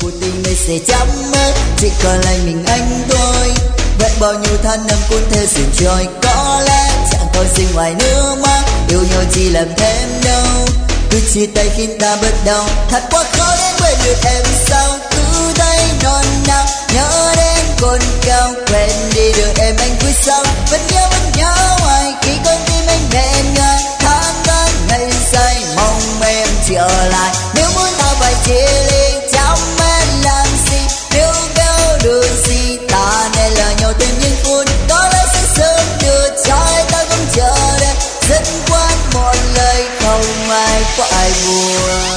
cuộc tình này sẽ chấm mất, chỉ còn lại mình anh thôi. Vậy bao nhiêu tháng năm cũng theo dần trôi, có lẽ chẳng còn gì ngoài nước mắt. Yêu nhau chỉ làm thêm đâu, cứ chia tay khi ta bất đồng. Thật quá khó để quên được em sao, cứ thấy non nao nhớ đến cồn cao. Quên đi được em anh cứ sao, vẫn nhớ hoài khi con tim anh bên người. Tháng tháng ngày dài mong em trở lại, nếu muốn ta phải chia ly chẳng biết làm gì. Nếu kéo được gì ta nên là nhau thêm những phút, có lẽ sẽ sớm được trái ta không chờ đợi. Rất quán một lời không ai có ai buồn.